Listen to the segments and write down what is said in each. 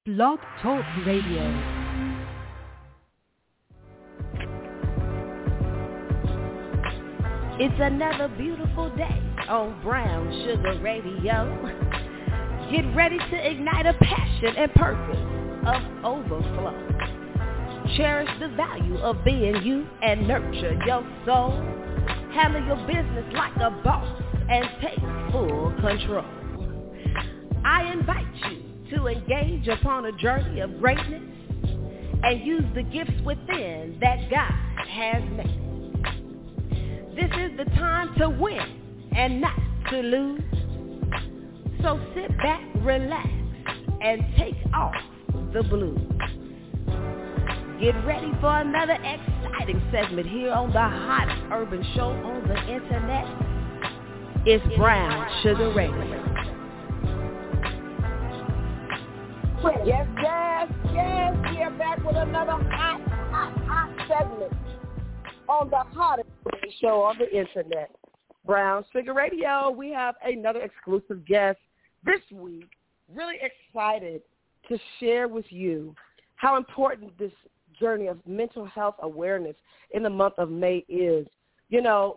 Blog Talk Radio. It's another beautiful day on Brown Sugar Radio. Get ready to ignite a passion and purpose of overflow. Cherish the value of being you and nurture your soul. Handle your business like a boss and take full control. I invite you to engage upon a journey of greatness and use the gifts within that God has made. This is the time to win and not to lose. So sit back, relax, and take off the blues. Get ready for another exciting segment here on the hottest urban show on the internet. It's Brown Sugar Radio. Yes. We are back with another hot segment on the hottest show on the internet, Brown Sugar Radio. We have another exclusive guest this week. Really excited to share with you how important this journey of mental health awareness in the month of May is. You know,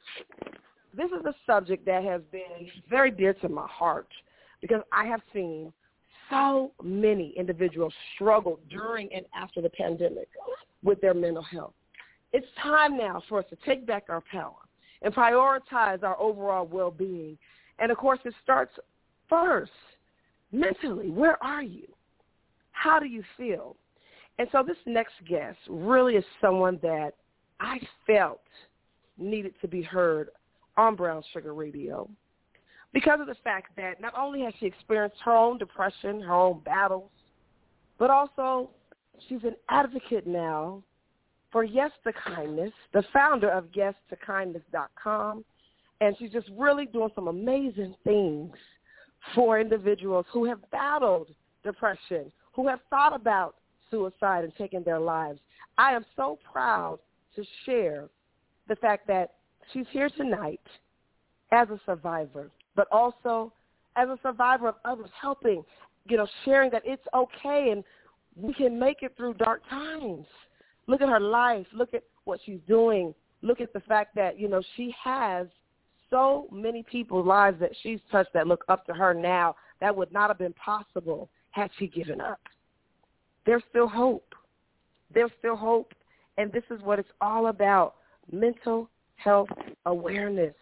this is a subject that has been very dear to my heart because I have seen so many individuals struggle during and after the pandemic with their mental health. It's time now for us to take back our power and prioritize our overall well-being. And, of course, it starts first mentally. Where are you? How do you feel? And so this next guest really is someone that I felt needed to be heard on Brown Sugar Radio because of the fact that not only has she experienced her own depression, her own battles, but also she's an advocate now for Yes to Kindness, the founder of YesToKindness.com, and she's just really doing some amazing things for individuals who have battled depression, who have thought about suicide and taking their lives. I am so proud to share the fact that she's here tonight as a survivor, but also as a survivor of others, helping, sharing that it's okay and we can make it through dark times. Look at her life. Look at what she's doing. Look at the fact that, she has so many people's lives that she's touched that look up to her now. That would not have been possible had she given up. There's still hope. There's still hope. And this is what it's all about, mental health awareness,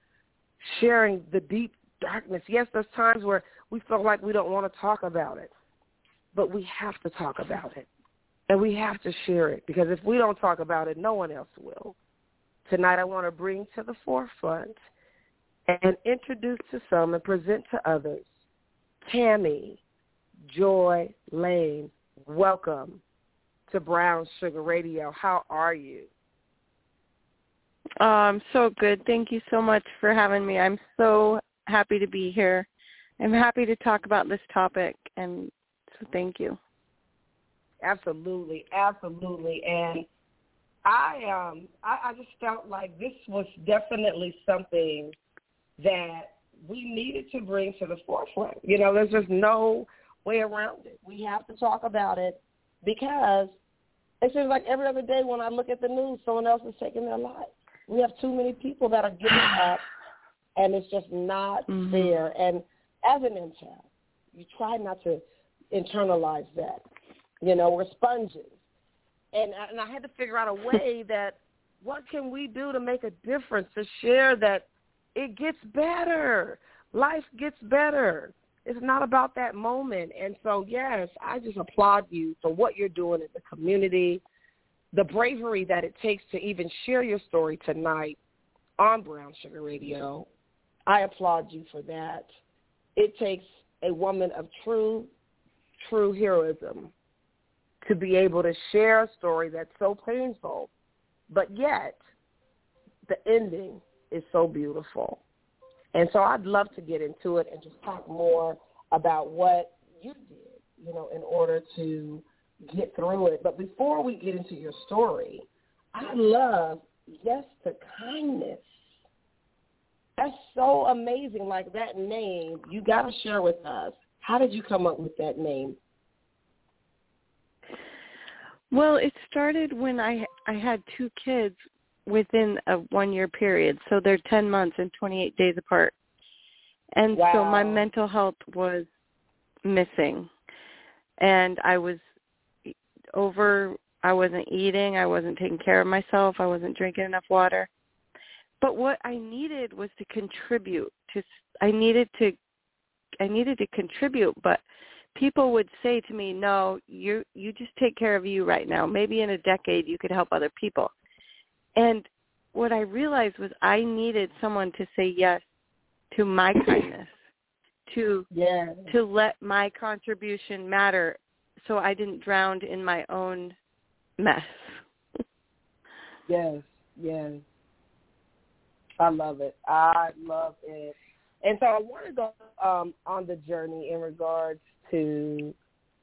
sharing the deep darkness. Yes, there's times where we feel like we don't want to talk about it, but we have to talk about it. And we have to share it because if we don't talk about it, no one else will. Tonight I want to bring to the forefront and introduce to some and present to others Tammy Joy Lane. Welcome to Brown Sugar Radio. How are you? I'm so good. Thank you so much for having me. I'm so happy to be here. I'm happy to talk about this topic, and so thank you. Absolutely. And I just felt like this was definitely something that we needed to bring to the forefront. There's just no way around it. We have to talk about it because it seems like every other day when I look at the news, someone else is taking their life. We have too many people that are giving up, and it's just not fair. And as an intern, you try not to internalize that. We're sponges. And I had to figure out a way that what can we do to make a difference, to share that it gets better. Life gets better. It's not about that moment. And so, yes, I just applaud you for what you're doing in the community, the bravery that it takes to even share your story tonight on Brown Sugar Radio. I applaud you for that. It takes a woman of true heroism to be able to share a story that's so painful, but yet the ending is so beautiful. And so I'd love to get into it and just talk more about what you did, in order to get through it. But before we get into your story, I love Yes to Kindness. That's so amazing. Like that name, you got to share with us. How did you come up with that name? Well, it started when I had 2 kids within a 1-year period. So they're 10 months and 28 days apart. And wow. So my mental health was missing. And I was I wasn't eating, I wasn't taking care of myself, I wasn't drinking enough water. But what I needed was to contribute. I needed to contribute, but people would say to me, "No, you just take care of you right now. Maybe in a decade you could help other people." And what I realized was I needed someone to say yes to my kindness, to let my contribution matter, so I didn't drown in my own mess. Yes. I love it. And so I want to go on the journey in regards to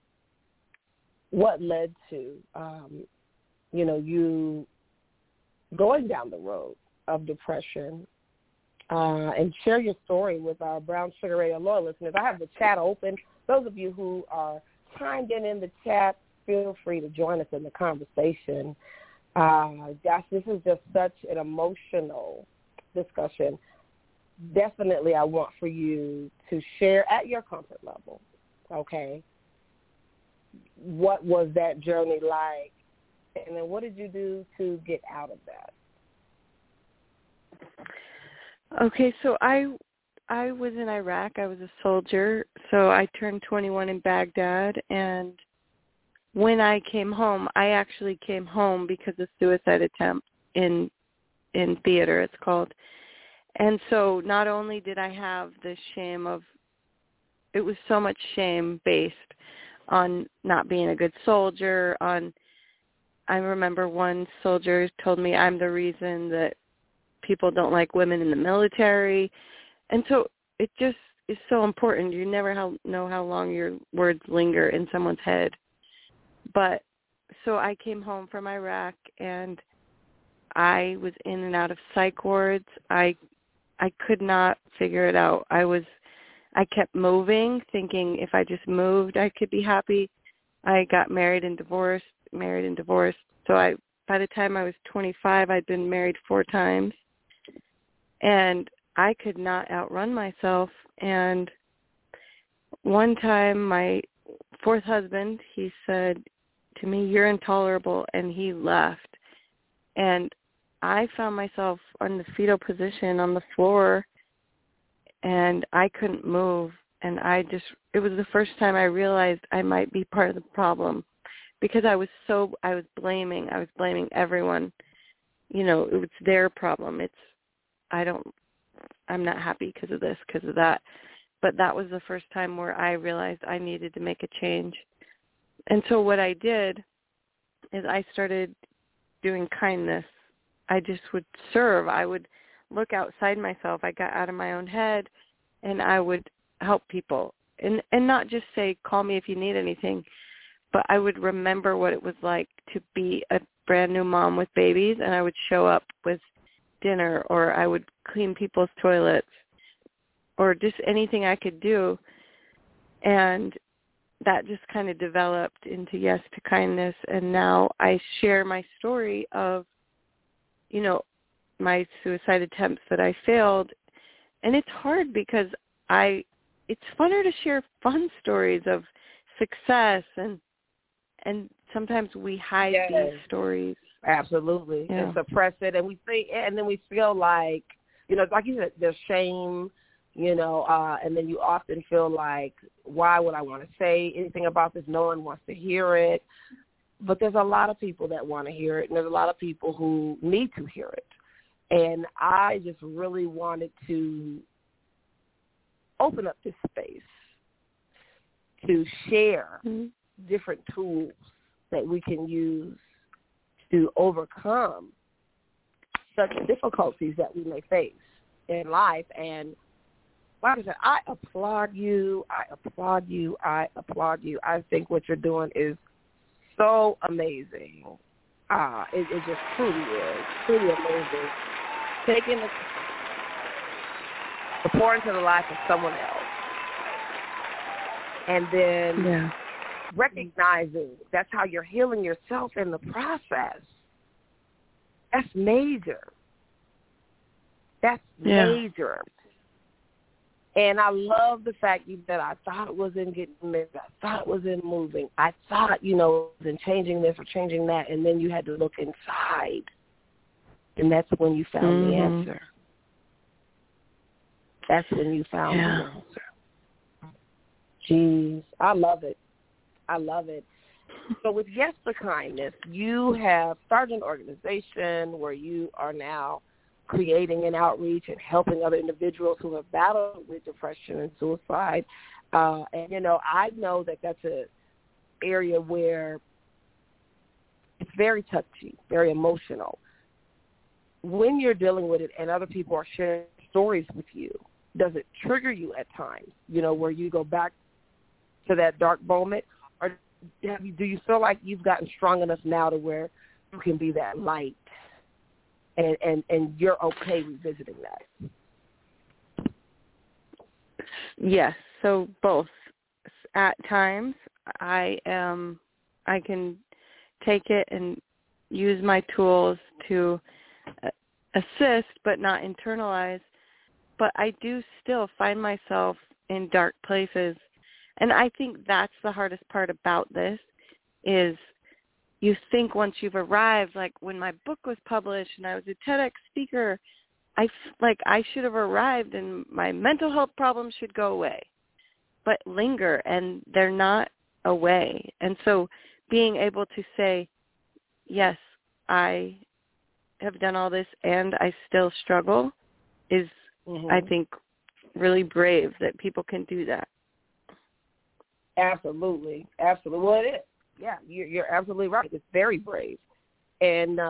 what led to, you going down the road of depression, and share your story with our Brown Sugar Radio loyal listeners. I have the chat open. Those of you who are chimed in the chat, feel free to join us in the conversation. Gosh, this is just such an emotional discussion. Definitely I want for you to share at your comfort level, okay? What was that journey like? And then what did you do to get out of that? Okay, so I was in Iraq. I was a soldier. So I turned 21 in Baghdad, and when I came home, I actually came home because of suicide attempt in theater, it's called. And so not only did I have the shame of, it was so much shame based on not being a good soldier, I remember one soldier told me I'm the reason that people don't like women in the military. And so it just is so important. You never know how long your words linger in someone's head. But so I came home from Iraq, and I was in and out of psych wards. I could not figure it out. I kept moving, thinking if I just moved, I could be happy. I got married and divorced. So by the time I was 25, I'd been married 4 times, and I could not outrun myself. And one time, my 4th husband, he said to me, "You're intolerable," and he left. And I found myself in the fetal position on the floor, and I couldn't move. And it was the first time I realized I might be part of the problem, because I was blaming everyone. It was their problem. I'm not happy because of this, because of that. But that was the first time where I realized I needed to make a change. And so what I did is I started doing kindness. I just would serve. I would look outside myself. I got out of my own head, and I would help people. And not just say, call me if you need anything, but I would remember what it was like to be a brand new mom with babies, and I would show up with dinner, or I would clean people's toilets, or just anything I could do. And that just kind of developed into yes to kindness. And now I share my story of, my suicide attempts that I failed. And it's hard because it's funner to share fun stories of success, and sometimes we hide these stories. Absolutely. And suppress it, and then we feel like, like you said, there's shame, and then you often feel like, why would I want to say anything about this? No one wants to hear it. But there's a lot of people that want to hear it, and there's a lot of people who need to hear it. And I just really wanted to open up this space to share different tools that we can use to overcome such difficulties that we may face in life. And like I said, I applaud you. I think what you're doing is so amazing. It just truly is. Truly amazing. Taking the pour into the life of someone else. And then recognizing that's how you're healing yourself in the process. That's major. That's major. And I love the fact that I thought it was in getting married. I thought it was in moving. I thought, it was in changing this or changing that. And then you had to look inside. And that's when you found the answer. That's when you found the answer. Jeez, I love it. I love it. So with Yes to Kindness, you have started an organization where you are now creating an outreach and helping other individuals who have battled with depression and suicide. And, I know that that's an area where it's very touchy, very emotional. When you're dealing with it and other people are sharing stories with you, does it trigger you at times, where you go back to that dark moment? Or do you feel like you've gotten strong enough now to where you can be that light and you're okay revisiting that? Yes, so both. At times, I can take it and use my tools to assist but not internalize. But I do still find myself in dark places. And I think that's the hardest part about this is you think once you've arrived, like when my book was published and I was a TEDx speaker, I should have arrived and my mental health problems should go away, but linger, and they're not away. And so being able to say, yes, I have done all this and I still struggle is, I think, really brave that people can do that. Absolutely. Absolutely. Well, it is. Yeah, you're absolutely right. It's very brave. And,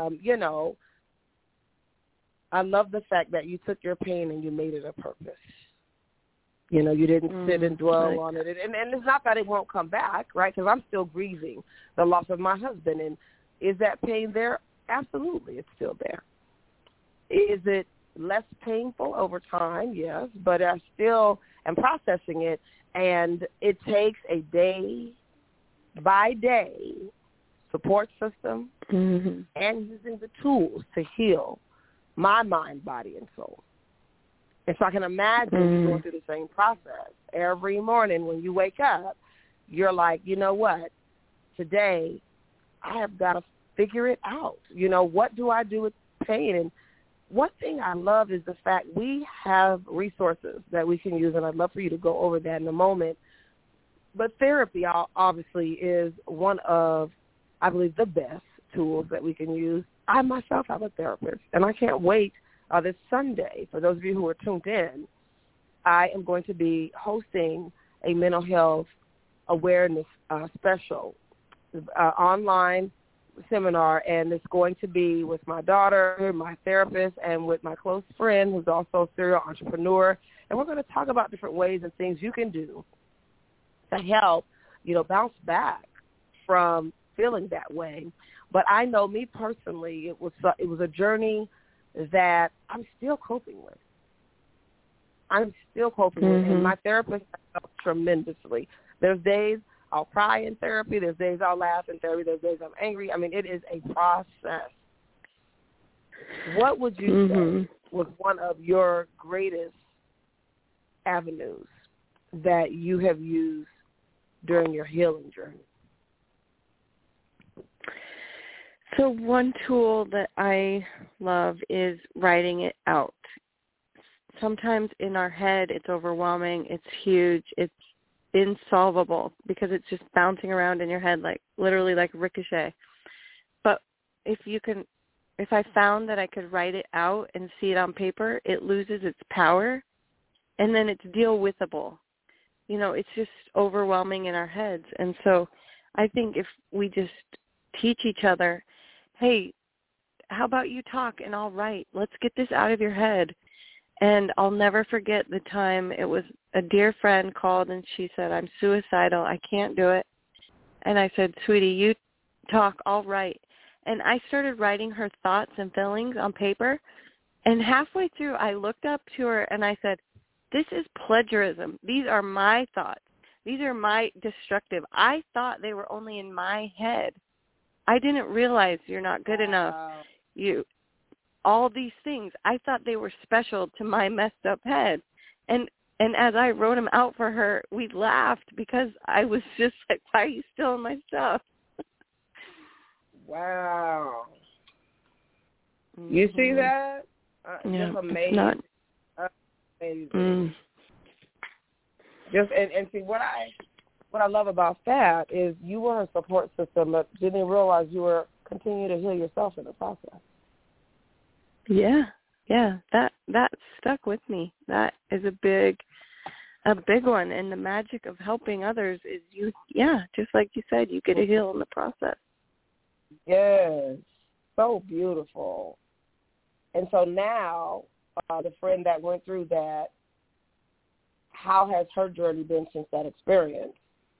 I love the fact that you took your pain and you made it a purpose. You didn't sit and dwell on it. And it's not that it won't come back, right? Because I'm still grieving the loss of my husband. And is that pain there? Absolutely, it's still there. Is it less painful over time? Yes, but I still am processing it. And it takes a day-by-day support system and using the tools to heal my mind, body, and soul. And so I can imagine you going through the same process. Every morning when you wake up, you're like, you know what? Today I have got to figure it out. What do I do with pain? And one thing I love is the fact we have resources that we can use, and I'd love for you to go over that in a moment. But therapy obviously is one of, I believe, the best tools that we can use. I myself have a therapist, and I can't wait this Sunday. For those of you who are tuned in, I am going to be hosting a mental health awareness special online seminar, and it's going to be with my daughter, my therapist, and with my close friend who's also a serial entrepreneur. And we're going to talk about different ways and things you can do to help, bounce back from feeling that way. But I know me personally, it was a journey that I'm still coping with. And my therapist helped tremendously. There's days I'll cry in therapy. There's days I'll laugh in therapy. There's days I'm angry. I mean, it is a process. What would you say was one of your greatest avenues that you have used during your healing journey? So one tool that I love is writing it out. Sometimes in our head it's overwhelming, it's huge, it's insolvable because it's just bouncing around in your head literally like ricochet. But if I found that I could write it out and see it on paper, it loses its power, and then it's deal-withable. It's just overwhelming in our heads. And so I think if we just teach each other, hey, how about you talk and I'll write? Let's get this out of your head. And I'll never forget the time it was a dear friend called and she said, I'm suicidal. I can't do it. And I said, sweetie, you talk, I'll write. And I started writing her thoughts and feelings on paper. And halfway through, I looked up to her and I said, this is plagiarism. These are my thoughts. These are my destructive. I thought they were only in my head. I didn't realize you're not good enough. All these things. I thought they were special to my messed up head. And as I wrote them out for her, we laughed because I was just like, why are you stealing my stuff? Wow. You see that? Just amazing. Amazing. Just and see what I love about that is you were a support system, but didn't realize you were continuing to heal yourself in the process. Yeah. That stuck with me. That is a big one. And the magic of helping others is just like you said, you get to heal in the process. Yes. So beautiful. And so now, the friend that went through that, how has her journey been since that experience?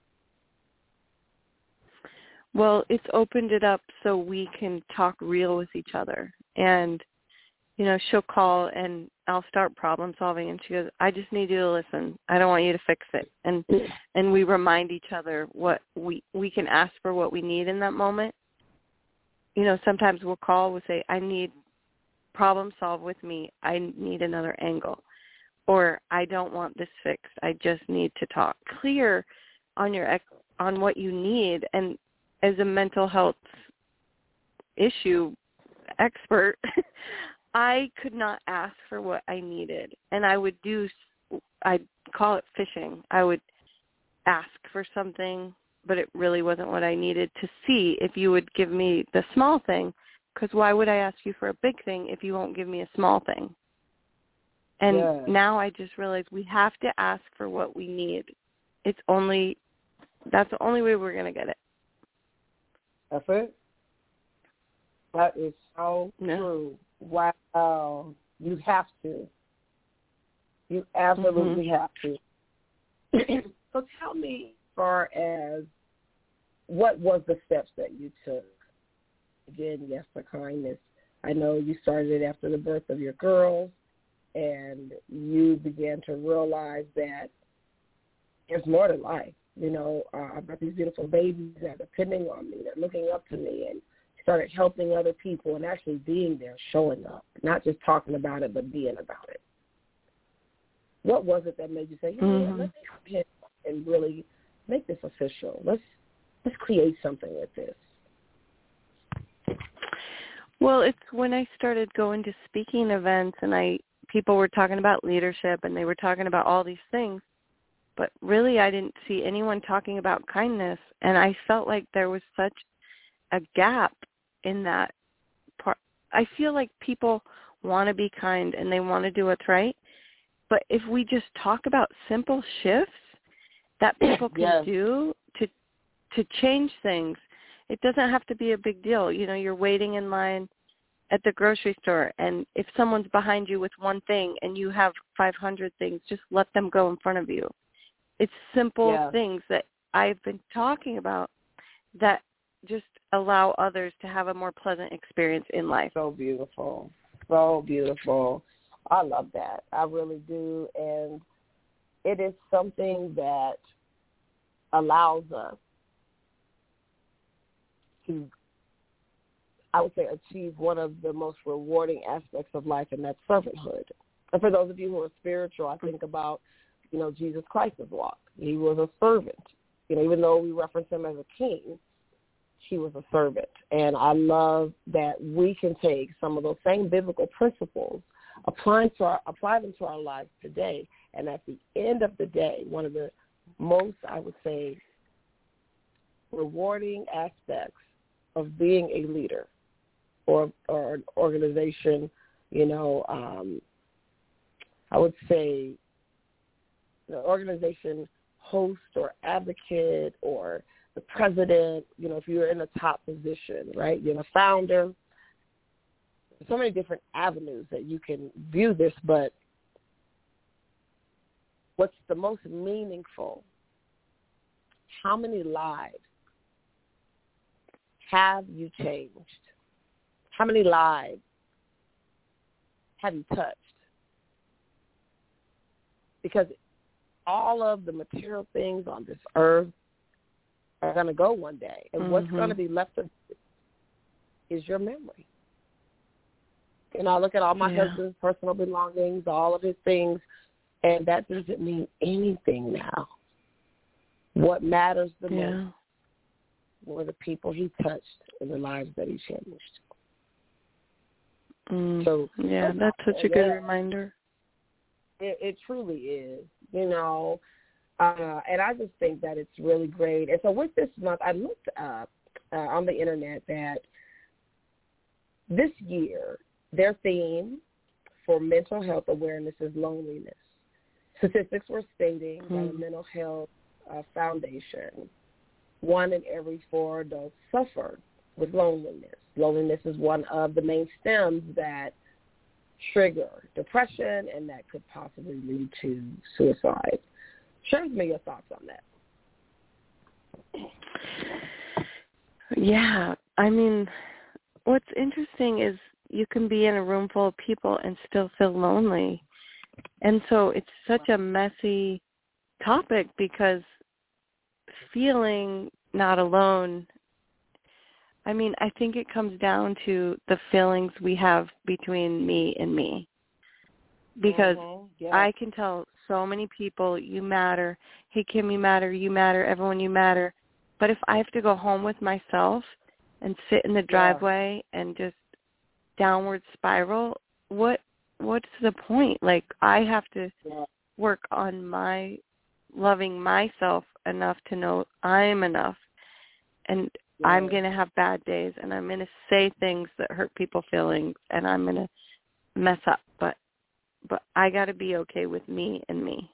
Well, it's opened it up so we can talk real with each other. And, she'll call and I'll start problem solving and she goes, I just need you to listen. I don't want you to fix it. And we remind each other what we can ask for what we need in that moment. Sometimes we'll call, we'll say, I need problem solve with me. I need another angle. Or I don't want this fixed. I just need to talk. Clear on what you need. And as a mental health issue expert, I could not ask for what I needed. And I'd call it fishing. I would ask for something, but it really wasn't what I needed, to see if you would give me the small thing. Because why would I ask you for a big thing if you won't give me a small thing? And now I just realize we have to ask for what we need. That's the only way we're going to get it. That's it? That is so true. Wow. You have to. You absolutely have to. So tell me, as far as what was the steps that you took? Again, yes, the kindness. I know you started it after the birth of your girls, and you began to realize that there's more to life. I've got these beautiful babies that are depending on me. They're looking up to me, and started helping other people and actually being there, showing up, not just talking about it, but being about it. What was it that made you say, let's come here and really make this official. Let's create something with this. Well, it's when I started going to speaking events and people were talking about leadership and they were talking about all these things, but really I didn't see anyone talking about kindness, and I felt like there was such a gap in that part. I feel like people want to be kind and they want to do what's right, but if we just talk about simple shifts that people can do to change things, it doesn't have to be a big deal. You're waiting in line at the grocery store, and if someone's behind you with one thing and you have 500 things, just let them go in front of you. It's simple things that I've been talking about that just allow others to have a more pleasant experience in life. So beautiful. So beautiful. I love that. I really do. And it is something that allows us to, I would say, achieve one of the most rewarding aspects of life, and that's servanthood. And for those of you who are spiritual, I think about, Jesus Christ's walk. He was a servant. Even though we reference him as a king, he was a servant. And I love that we can take some of those same biblical principles, apply them to our lives today. And at the end of the day, one of the most, I would say, rewarding aspects of being a leader or an organization, I would say the organization host or advocate or the president, if you're in a top position, right? You're the founder. So many different avenues that you can view this, but what's the most meaningful? How many lives have you changed? How many lives have you touched? Because all of the material things on this earth are going to go one day. And what's going to be left of it is your memory. And I look at all my husband's personal belongings, all of his things, and that doesn't mean anything now. What matters the most were the people he touched and the lives that he changed. So that's such a good reminder. It truly is, and I just think that it's really great. And so with this month, I looked up on the internet that this year, their theme for mental health awareness is loneliness. Statistics were stating that the Mental Health Foundation, 1 in every 4 adults suffer with loneliness. Loneliness is one of the main stems that trigger depression and that could possibly lead to suicide. Share with me your thoughts on that. Yeah, I mean, what's interesting is you can be in a room full of people and still feel lonely. And so it's such a messy topic because feeling not alone, I mean, I think it comes down to the feelings we have between me and me. Because I can tell so many people, you matter. Hey, Kim, you matter. You matter. Everyone, you matter. But if I have to go home with myself and sit in the driveway and just downward spiral, what's the point? Like, I have to work on my loving myself enough to know I'm enough. And I'm going to have bad days, and I'm going to say things that hurt people's feelings, and I'm going to mess up. But I got to be okay with me and me.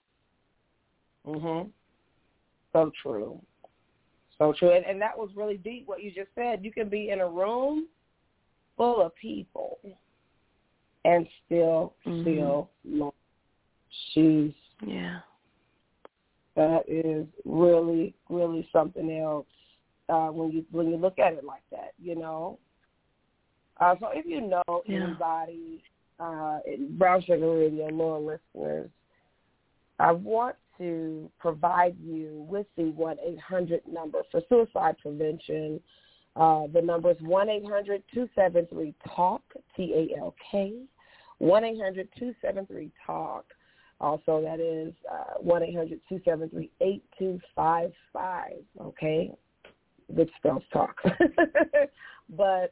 So true. So true. And that was really deep what you just said. You can be in a room full of people and still feel lonely. Jeez. Yeah. That is really, really something else when you look at it like that, So if you know anybody, Brown Sugar Radio, loyal listeners, I want to provide you with the 1-800 number for suicide prevention. The number is 1-800-273-TALK, TALK, 1-800-273-TALK. Also, that is 1-800-273-8255, okay? Which spells talk. But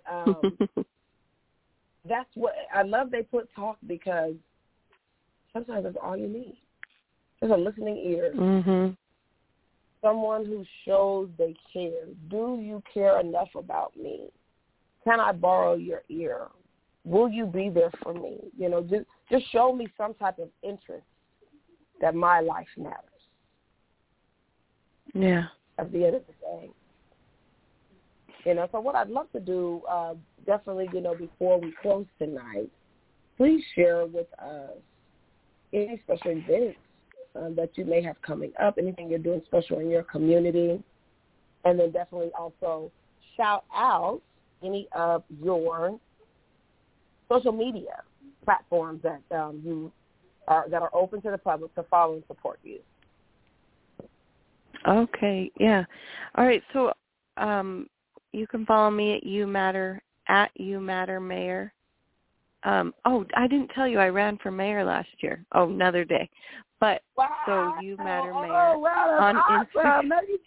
that's what I love. They put talk because sometimes that's all you need. Just a listening ear. Someone who shows they care. Do you care enough about me? Can I borrow your ear? Will you be there for me? Just show me some type of interest that my life matters. Yeah. At the end of the day. So what I'd love to do, definitely, before we close tonight, please share with us any special events that you may have coming up, anything you're doing special in your community, and then definitely also shout out any of your social media platforms that that are open to the public to follow and support you. Okay, yeah. All right, so you can follow me at You Matter Mayor. I didn't tell you I ran for mayor last year. Oh, another day. But so You Matter Mayor on Instagram.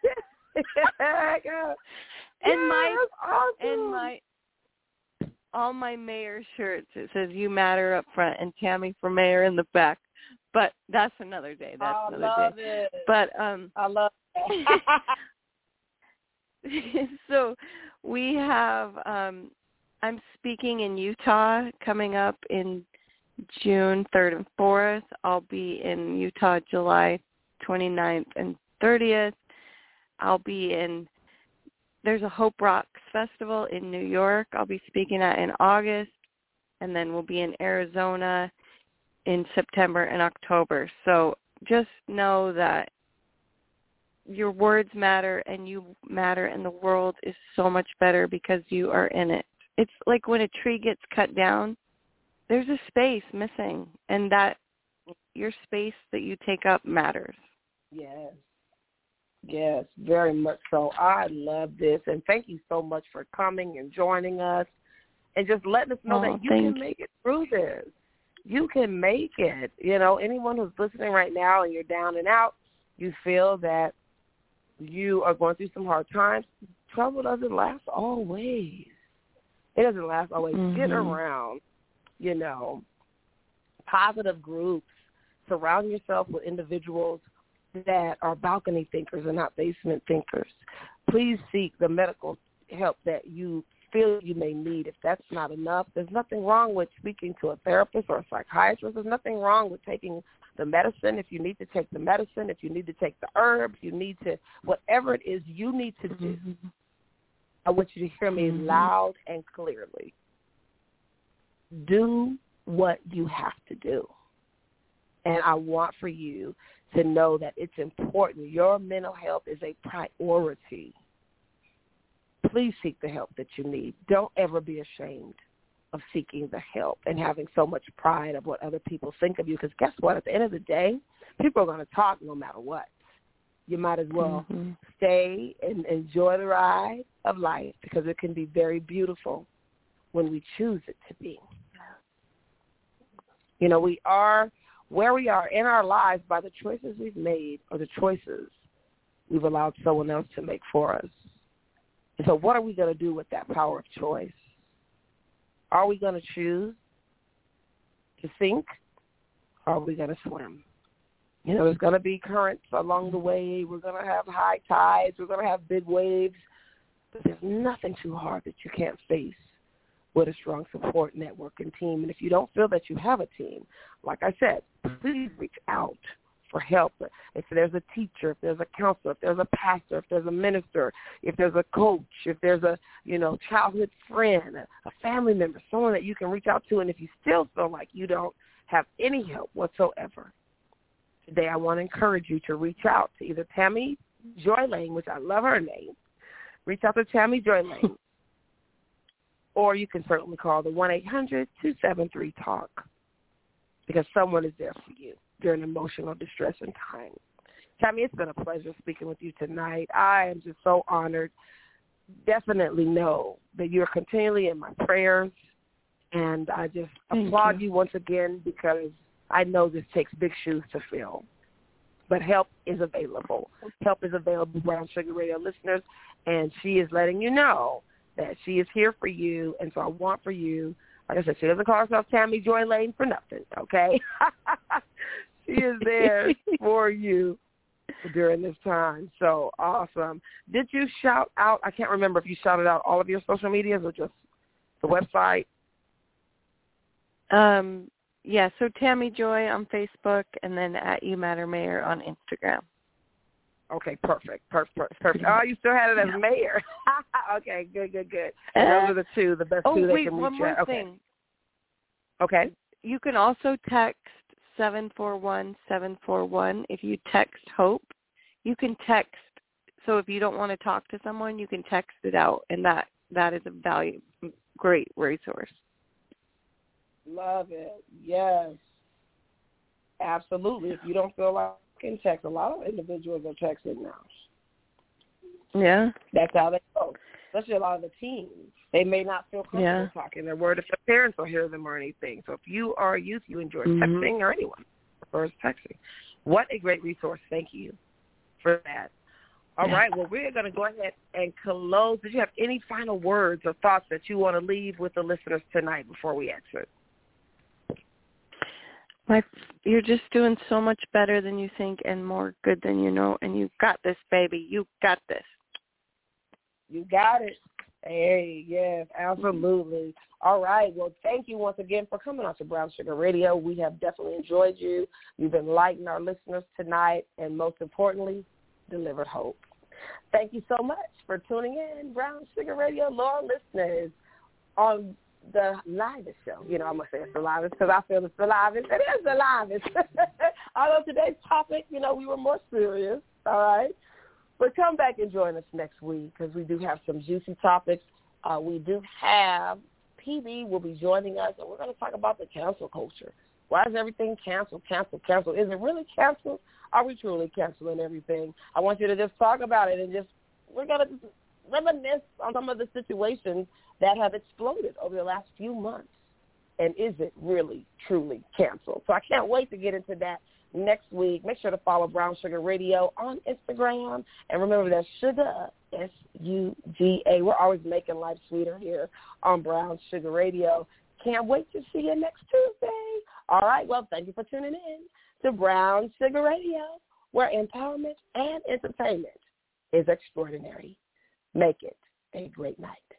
And all my mayor shirts, it says You Matter up front and Tammy for mayor in the back. But that's another day. That's another day. It. But I love it. So we have I'm speaking in Utah coming up in June 3rd and 4th. I'll be in Utah July 29th and 30th. There's a Hope Rocks Festival in New York I'll be speaking at in August, and then we'll be in Arizona in September and October. So just know that your words matter and you matter, and the world is so much better because you are in it. It's like when a tree gets cut down, there's a space missing, and that your space that you take up matters. Yes. Yes, very much so. I love this, and thank you so much for coming and joining us and just letting us know that you can make it through this. You can make it. You know, anyone who's listening right now and you're down and out, you feel that you are going through some hard times, trouble doesn't last always. It doesn't last always. Get around, you know, positive groups. Surround yourself with individuals that are balcony thinkers and not basement thinkers. Please seek the medical help that you feel you may need. If that's not enough, there's nothing wrong with speaking to a therapist or a psychiatrist. There's nothing wrong with taking the medicine. If you need to take the medicine, if you need to take the herb, you need to, whatever it is you need to do, I want you to hear me loud and clearly. Do what you have to do. And I want for you to know that it's important. Your mental health is a priority. Please seek the help that you need. Don't ever be ashamed of seeking the help and having so much pride of what other people think of you, because guess what? At the end of the day, people are going to talk no matter what. You might as well stay and enjoy the ride of life, because it can be very beautiful when we choose it to be. You know, we are where we are in our lives by the choices we've made or the choices we've allowed someone else to make for us. And so what are we going to do with that power of choice? Are we going to choose to sink, or are we going to swim? You know, there's going to be currents along the way. We're going to have high tides. We're going to have big waves. But there's nothing too hard that you can't face with a strong support network and team. And if you don't feel that you have a team, like I said, please reach out for help. If there's a teacher, if there's a counselor, if there's a pastor, if there's a minister, if there's a coach, if there's a, you know, childhood friend, a family member, someone that you can reach out to. And if you still feel like you don't have any help whatsoever, today I want to encourage you to reach out to either Tammy Joy Lane, which I love her name. Reach out to Tammy Joy Lane. Or you can certainly call the 1-800-273-TALK, because someone is there for you during emotional distress and time. Tammy, it's been a pleasure speaking with you tonight. I am just so honored. Definitely know that you're continually in my prayers, and I just applaud you once again, because I know this takes big shoes to fill. But help is available. Help is available, Brown Sugar Radio listeners, and she is letting you know that she is here for you. And so I want for you, like I said, she doesn't call herself Tammy Joy Lane for nothing, okay? She is there for you during this time. So awesome. Did you shout out, I can't remember if you shouted out all of your social medias or just the website? Yeah, so Tammy Joy on Facebook, and then at You Matter Mayor on Instagram. Okay, perfect. Oh, you still had it as mayor. Okay, good. And those are the best two they can reach. One more thing. Okay. You can also text 741-741. If you text HOPE, you can text. So if you don't want to talk to someone, you can text it out, and that is a great resource. Love it. Yes. Absolutely. If you don't feel like can text. A lot of individuals are texting now. Yeah. That's how they go. Especially a lot of the teens. They may not feel comfortable talking. They're worried if their parents will hear them or anything. So if you are a youth, you enjoy texting, or anyone prefers texting. What a great resource. Thank you for that. All right. Well, we're going to go ahead and close. Did you have any final words or thoughts that you want to leave with the listeners tonight before we exit? You're just doing so much better than you think and more good than you know, and you got this, baby. You got this. You got it. Hey, yes, absolutely. All right. Well, thank you once again for coming on to Brown Sugar Radio. We have definitely enjoyed you. You've enlightened our listeners tonight, and most importantly, delivered hope. Thank you so much for tuning in, Brown Sugar Radio loyal listeners, on the livest show. You know, I'm going to say it's the livest because I feel it's the livest. It is the livest. Although today's topic, you know, we were more serious, all right? But come back and join us next week because we do have some juicy topics. We do have PB will be joining us, and we're going to talk about the cancel culture. Why is everything canceled? Is it really canceled? Are we truly canceling everything? I want you to just talk about it and we're going to reminisce on some of the situations that have exploded over the last few months. And is it really, truly canceled? So I can't wait to get into that next week. Make sure to follow Brown Sugar Radio on Instagram. And remember that Sugar, S-U-G-A. We're always making life sweeter here on Brown Sugar Radio. Can't wait to see you next Tuesday. All right, well, thank you for tuning in to Brown Sugar Radio, where empowerment and entertainment is extraordinary. Make it a great night.